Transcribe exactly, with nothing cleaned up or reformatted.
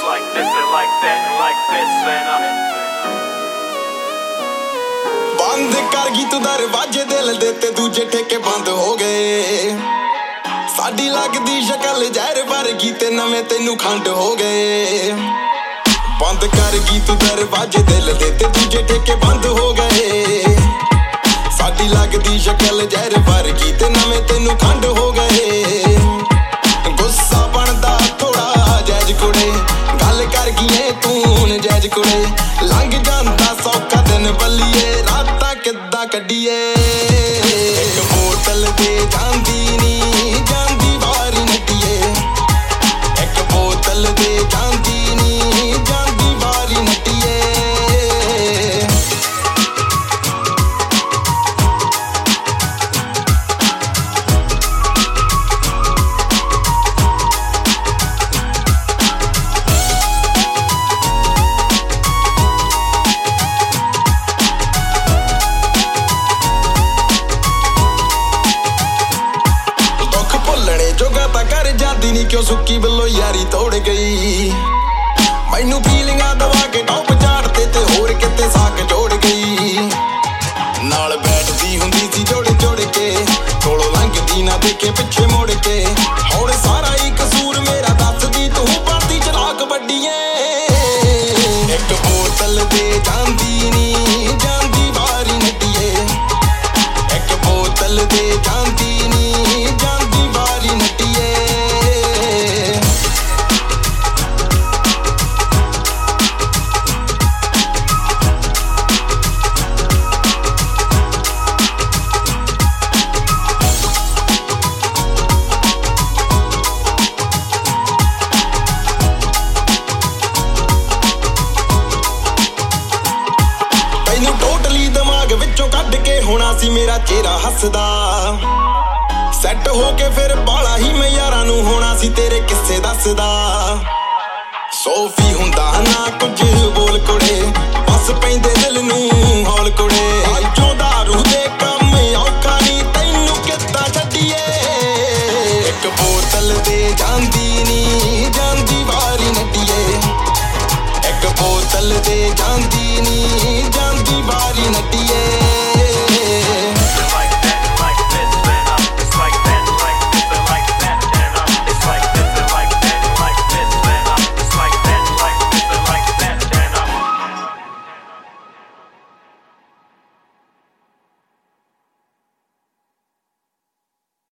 like this and like that and like this and I ਬੰਦ ਕਰ ਗਈ ਤੂੰ ਦਰਵਾਜ਼ੇ ਦਿਲ ਦੇ ਤੇ ਦੂਜੇ ਠੇਕੇ ਬੰਦ ਹੋ ਗਏ ਸਾਡੀ ਲੱਗਦੀ ਸ਼ਕਲ ਜ਼ਹਿਰ ਵਰਗੀ ਤੇ ਨਵੇਂ ਤੈਨੂੰ ਖੰਡ ਹੋ ਗਏ ਬੰਦ ਕਰ ਗਈ ਤੂੰ ਦਰਵਾਜ਼ੇ ਦਿਲ ਦੇ ਤੇ ਦੂਜੇ ਠੇਕੇ ਬੰਦ ਹੋ ਗਏ ਸਾਡੀ ਲੱਗਦੀ ਸ਼ਕਲ ਜ਼ਹਿਰ ਵਰਗੀ ਤੇ ਨਵੇਂ ਤੈਨੂੰ ਖੰਡ ਹੋ ਗਏ ਗੁੱਸਾ ਬਣਦਾ ਥੋੜਾ ਜੈਜ ਕੁੜੇ ਗੱਲ ਕਰ ਗਈਏ ਤੂੰ ਨਜਾਇਜ਼ ਕੁੜੇ ਲੰਘ ਜਾਂਦਾ ਸੌਖਾ ਦਿਨ ਬੱਲੀਏ ਰਾਤਾਂ ਕਿੱਦਾਂ ਕੱਢੀਏ ਇੱਕ ਬੋਤਲ ਦੇ ਜਾਂਦੀ ਨੀ ਜਾਂਦੀ ਵਾਰੀ ਨੱਟੀਏ ਇੱਕ ਬੋਤਲ ਦੇ ਜਾਂਦੀ ਨੀ ਜਾਂਦੀ ਵਾਰੀ ਨੱਟੀਏ क्यों सुक्की बिल्लो यारी तोड़ गई मैनू फीलिंगां दवा के टॉप झाड़ते ते होर किते साक जोड़ गई नाल बैठदी हुंदी सी जोड़ जोड़ के कोलों लंघदी ना देखे पिछे मुड़ के हुण सारा ही कसूर मेरा दसदी तू पाती चलाक बड्डीए एक बोतल दे जांदी नी जांदी वारी नट्टीए एक बोतल दे जांदी नी जांदी वारी नट्टीए ਹੋਣਾ ਸੀ ਮੇਰਾ ਚਿਹਰਾ ਹੱਸਦਾ ਸੈੱਟ ਹੋ ਕੇ ਫਿਰ ਬਾਲਾ ਹੀ ਮੈਂ ਯਾਰਾਂ ਨੂੰ ਹੋਣਾ ਸੀ ਤੇਰੇ ਕਿੱਸੇ ਦੱਸਦਾ ਸੋਫੀ ਹੁੰਦਾ ਨਾ ਕੁਝ